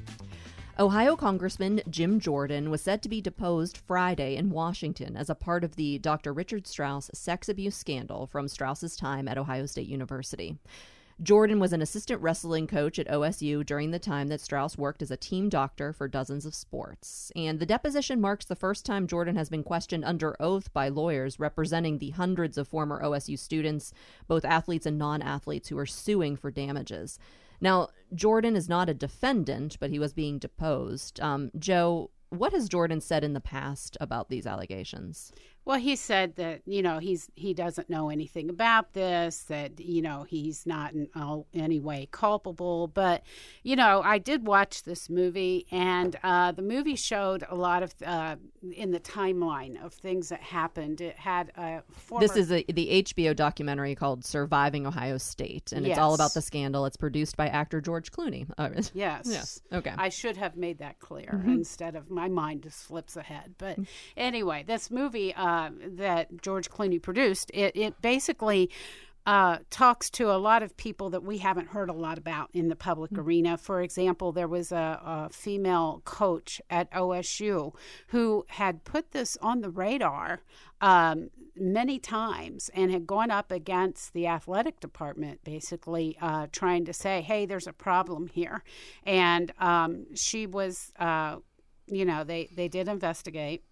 Ohio Congressman Jim Jordan was set to be deposed Friday in Washington as a part of the Doctor Richard Strauss sex abuse scandal from Strauss's time at Ohio State University. Jordan was an assistant wrestling coach at O S U during the time that Strauss worked as a team doctor for dozens of sports. And the deposition marks the first time Jordan has been questioned under oath by lawyers representing the hundreds of former O S U students, both athletes and non-athletes, who are suing for damages. Now, Jordan is not a defendant, but he was being deposed. Um, Joe, what has Jordan said in the past about these allegations? Well, he said that, you know, he's he doesn't know anything about this, that, you know, he's not in all, any way culpable. But, you know, I did watch this movie, and uh, the movie showed a lot of, uh, in the timeline of things that happened. It had a former... This is a, the H B O documentary called Surviving Ohio State, and Yes. it's all about the scandal. It's produced by actor George Clooney. Uh, Yes. Yes. Okay. I should have made that clear Mm-hmm. instead of my mind just flips ahead. But anyway, this movie uh, that George Clooney produced, it, it basically uh, talks to a lot of people that we haven't heard a lot about in the public mm-hmm. arena. For example, there was a, a female coach at O S U who had put this on the radar um, many times and had gone up against the athletic department, basically uh, trying to say, hey, there's a problem here. And um, she was, uh, you know, they, they did investigate.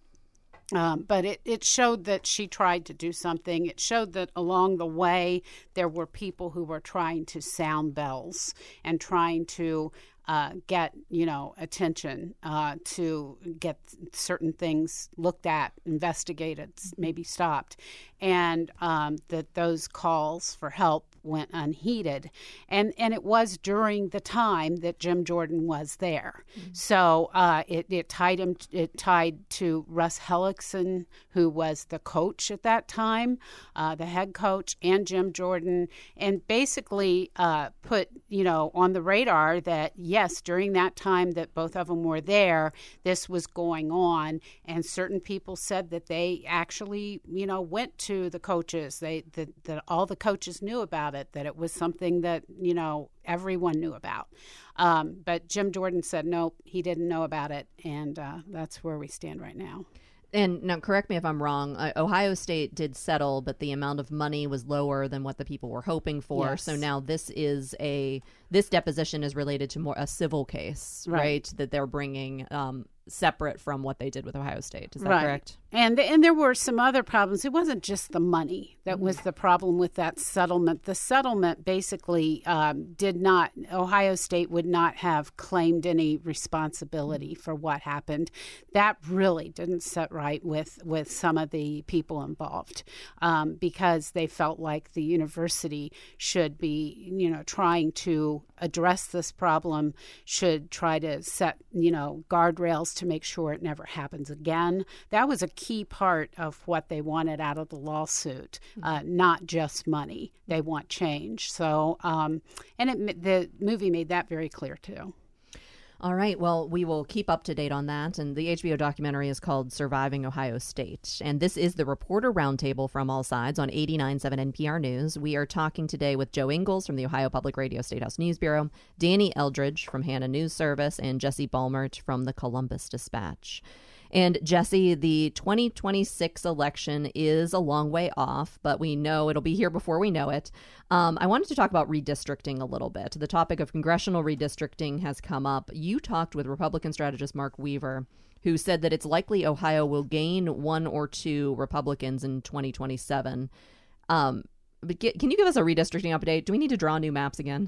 Um, but it, it showed that she tried to do something. It showed that along the way there were people who were trying to sound bells and trying to uh, get, you know, attention, uh, to get certain things looked at, investigated, maybe stopped, and um, that those calls for help went unheeded. And and it was during the time that Jim Jordan was there. Mm-hmm. So uh, it, it tied him, it tied to Russ Hellickson, who was the coach at that time, uh, the head coach, and Jim Jordan, and basically uh, put, you know, on the radar that, yes, during that time that both of them were there, this was going on. And certain people said that they actually, you know, went to the coaches, they that, that all the coaches knew about it, that it was something that, you know, everyone knew about. Um, but Jim Jordan said, nope, he didn't know about it. And uh, that's where we stand right now. And now, correct me if I'm wrong, uh, Ohio State did settle, but the amount of money was lower than what the people were hoping for. Yes. So now this is a, this deposition is related to more a civil case, right? right that they're bringing um, separate from what they did with Ohio State. Is that right. correct? And and there were some other problems. It wasn't just the money that was the problem with that settlement. The settlement basically um, did not, Ohio State would not have claimed any responsibility for what happened. That really didn't set right with, with some of the people involved, um, because they felt like the university should be, you know, trying to address this problem, should try to set, you know, guardrails to make sure it never happens again. That was a key part of what they wanted out of the lawsuit, uh, not just money. They want change. So, um, and it, the movie made that very clear too. All right. Well, we will keep up to date on that. And the H B O documentary is called Surviving Ohio State. And this is the Reporter Roundtable from All Sides on eighty-nine point seven N P R News. We are talking today with Joe Ingles from the Ohio Public Radio Statehouse News Bureau, Danny Eldridge from Hannah News Service, and Jesse Balmert from the Columbus Dispatch. And Jesse, the twenty twenty-six election is a long way off, but we know it'll be here before we know it. Um, I wanted to talk about redistricting a little bit. The topic of congressional redistricting has come up. You talked with Republican strategist Mark Weaver, who said that it's likely Ohio will gain one or two Republicans in twenty twenty-seven. Um, but get, can you give us a redistricting update? Do we need to draw new maps again?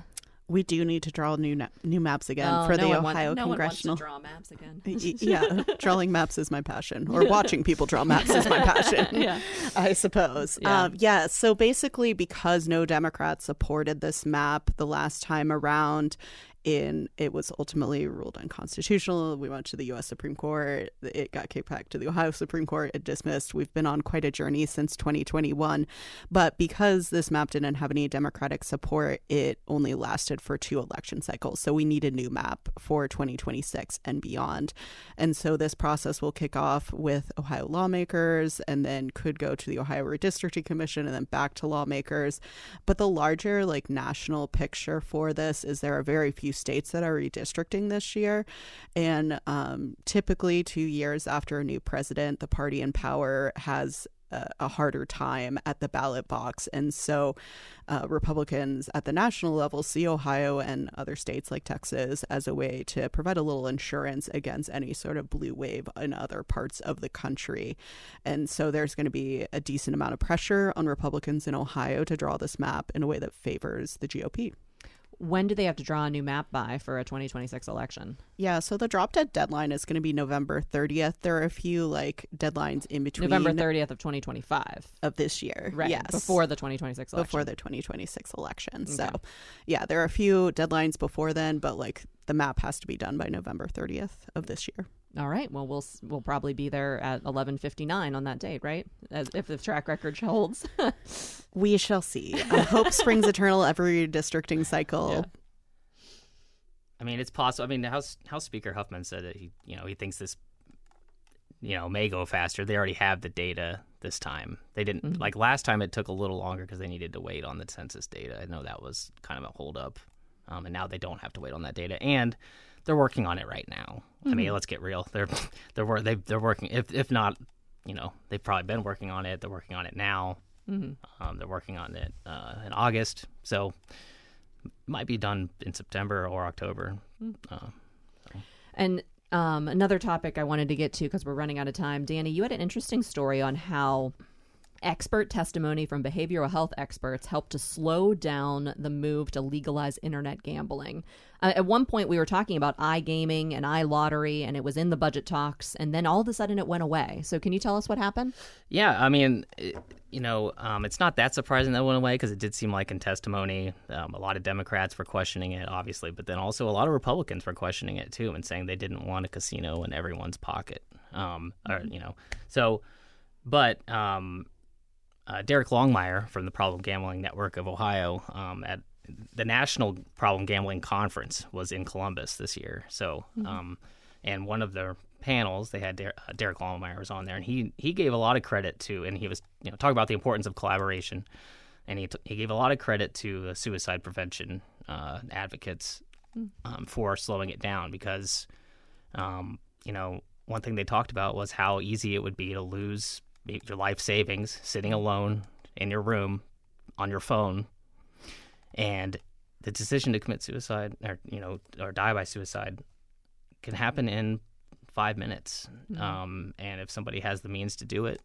We do need to draw new na- new maps again oh, for no the one Ohio want, no Congressional. One wants to draw maps again. Yeah, drawing maps is my passion, or watching people draw maps is my passion. Yeah, I suppose. Yeah. Um, yeah. So basically, because no Democrats supported this map the last time around, in it was ultimately ruled unconstitutional. We went to the U S Supreme Court. It got kicked back to the Ohio Supreme Court. It dismissed. We've been on quite a journey since twenty twenty-one. But because this map didn't have any Democratic support, it only lasted for two election cycles. So we need a new map for twenty twenty-six and beyond. And so this process will kick off with Ohio lawmakers and then could go to the Ohio Redistricting Commission and then back to lawmakers. But the larger, like, national picture for this is there are very few states that are redistricting this year. And um, typically two years after a new president, the party in power has a, a harder time at the ballot box. And so uh, Republicans at the national level see Ohio and other states like Texas as a way to provide a little insurance against any sort of blue wave in other parts of the country. And so there's going to be a decent amount of pressure on Republicans in Ohio to draw this map in a way that favors the G O P. When do they have to draw a new map by for a twenty twenty-six election? Yeah, so the drop dead deadline is going to be November thirtieth. There are a few like deadlines in between. November thirtieth of twenty twenty-five. Of this year. Right. Yes. Before the twenty twenty-six election. Before the twenty twenty-six election. Okay. So, yeah, there are a few deadlines before then, but like the map has to be done by November thirtieth of this year. All right. Well, we'll we'll probably be there at eleven fifty-nine on that date, right? As if the track record holds. We shall see. I hope springs eternal every redistricting cycle. Yeah. I mean, it's possible. I mean, House House Speaker Huffman said that he, you know, he thinks this, you know, may go faster. They already have the data this time. They didn't mm-hmm. like last time. It took a little longer because they needed to wait on the census data. I know that was kind of a holdup, um, and now they don't have to wait on that data. And they're working on it right now. Mm-hmm. I mean, let's get real. They're they're they they're working. If if not, you know, they've probably been working on it. They're working on it now. Mm-hmm. Um, they're working on it uh, in August. So. Might be done in September or October. Uh, so. And um, another topic I wanted to get to because we're running out of time. Danny, you had an interesting story on how expert testimony from behavioral health experts helped to slow down the move to legalize internet gambling. Uh, at one point, we were talking about iGaming and iLottery, and it was in the budget talks, and then all of a sudden it went away. So can you tell us what happened? Yeah, I mean, it, you know, um, it's not that surprising that it went away because it did seem like in testimony, um, a lot of Democrats were questioning it, obviously, but then also a lot of Republicans were questioning it, too, and saying they didn't want a casino in everyone's pocket. Um, or, you know, so, but... Um, Uh, Derek Longmire from the Problem Gambling Network of Ohio um, at the National Problem Gambling Conference was in Columbus this year. So, mm-hmm. um, and one of their panels, they had Der- uh, Derek Longmire was on there, and he he gave a lot of credit to, and he was you know talking about the importance of collaboration, and he t- he gave a lot of credit to the suicide prevention uh, advocates um, for slowing it down because, um, you know, one thing they talked about was how easy it would be to lose your life savings sitting alone in your room on your phone, and the decision to commit suicide or you know or die by suicide can happen in five minutes. Mm-hmm. Um, and if somebody has the means to do it,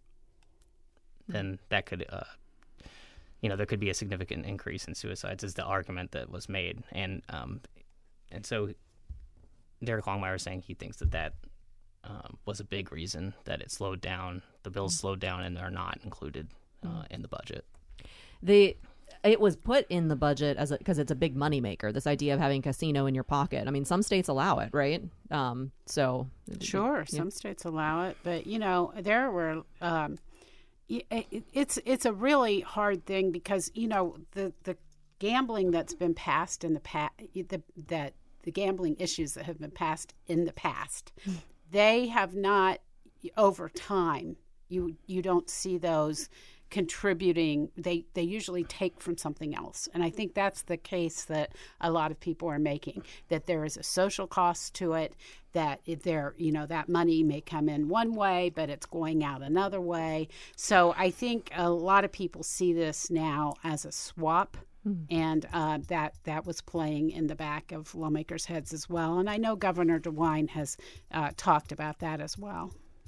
then that could uh, you know there could be a significant increase in suicides is the argument that was made. And um, and so Derek Longmire is saying he thinks that that Um, was a big reason that it slowed down. The bills slowed down and are not included uh, in the budget. The it was put in the budget as because it's a big moneymaker. This idea of having casino in your pocket. I mean, some states allow it, right? Um, so sure, yeah. Some states allow it, but you know there were. Um, it, it's it's a really hard thing because you know the the gambling that's been passed in the past, the, that the gambling issues that have been passed in the past. Mm. They have not, over time, you you don't see those contributing. They they usually take from something else. And I think that's the case that a lot of people are making, that there is a social cost to it, that if there, you know, that money may come in one way, but it's going out another way. So I think a lot of people see this now as a swap. And uh, that that was playing in the back of lawmakers' heads as well. And I know Governor DeWine has uh, talked about that as well.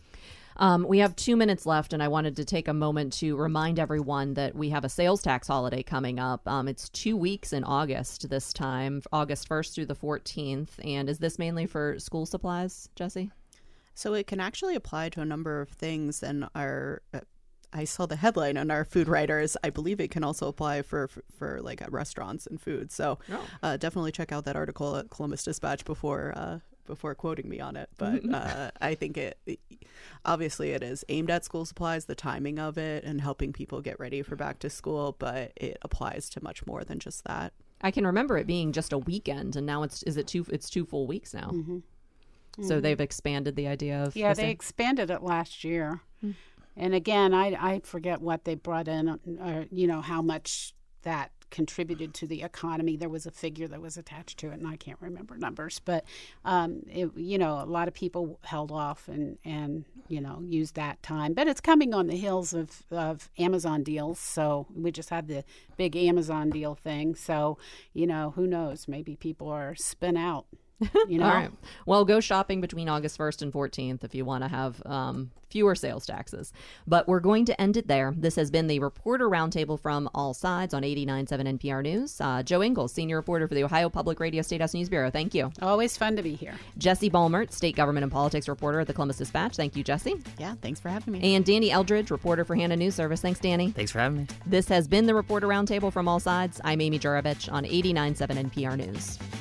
Um, we have two minutes left, and I wanted to take a moment to remind everyone that we have a sales tax holiday coming up. Um, it's two weeks in August this time, August first through the fourteenth. And is this mainly for school supplies, Jesse? So it can actually apply to a number of things, and our uh, I saw the headline on our food writers. I believe it can also apply for for, for like uh, restaurants and food. So oh. uh, definitely check out that article at Columbus Dispatch before uh, before quoting me on it. But uh, I think it, it obviously it is aimed at school supplies, the timing of it, and helping people get ready for back to school. But it applies to much more than just that. I can remember it being just a weekend, and now it's is it two? It's two full weeks now. Mm-hmm. So mm-hmm. they've expanded the idea of yeah, they expanded it last year. Mm-hmm. And again, I, I forget what they brought in, or, you know, how much that contributed to the economy. There was a figure that was attached to it, and I can't remember numbers. But, um, it, you know, a lot of people held off and, and, you know, used that time. But it's coming on the heels of, of Amazon deals. So we just had the big Amazon deal thing. So, you know, who knows? Maybe people are spin out. You know? All right. Well, go shopping between August first and fourteenth if you want to have um, fewer sales taxes. But we're going to end it there. This has been the Reporter Roundtable from All Sides on eighty-nine point seven N P R News. Uh, Joe Ingles, senior reporter for the Ohio Public Radio State House News Bureau. Thank you. Always fun to be here. Jesse Balmert, state government and politics reporter at the Columbus Dispatch. Thank you, Jesse. Yeah, thanks for having me. And Danny Eldridge, reporter for Hannah News Service. Thanks, Danny. Thanks for having me. This has been the Reporter Roundtable from All Sides. I'm Amy Juravich on eighty-nine point seven N P R News.